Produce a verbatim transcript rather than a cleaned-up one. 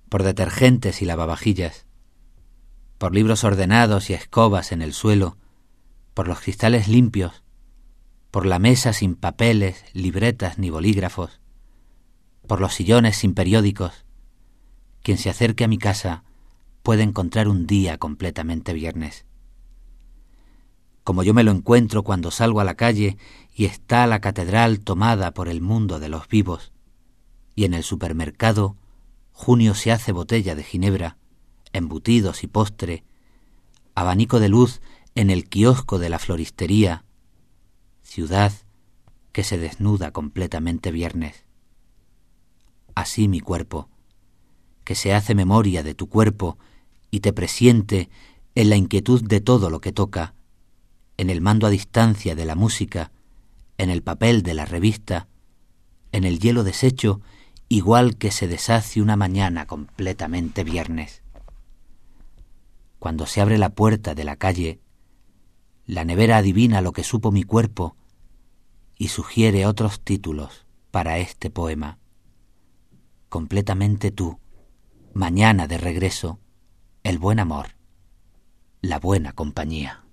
por detergentes y lavavajillas, por libros ordenados y escobas en el suelo, por los cristales limpios, por la mesa sin papeles, libretas ni bolígrafos, por los sillones sin periódicos. Quien se acerque a mi casa puede encontrar un día completamente viernes. Como yo me lo encuentro cuando salgo a la calle y está la catedral tomada por el mundo de los vivos, y en el supermercado junio se hace botella de ginebra, embutidos y postre, abanico de luz en el kiosco de la floristería, ciudad que se desnuda completamente viernes. Así mi cuerpo, que se hace memoria de tu cuerpo y te presiente en la inquietud de todo lo que toca, en el mando a distancia de la música, en el papel de la revista, en el hielo deshecho, igual que se deshace una mañana completamente viernes. Cuando se abre la puerta de la calle, la nevera adivina lo que supo mi cuerpo y sugiere otros títulos para este poema. Completamente tú, mañana de regreso, el buen amor, la buena compañía.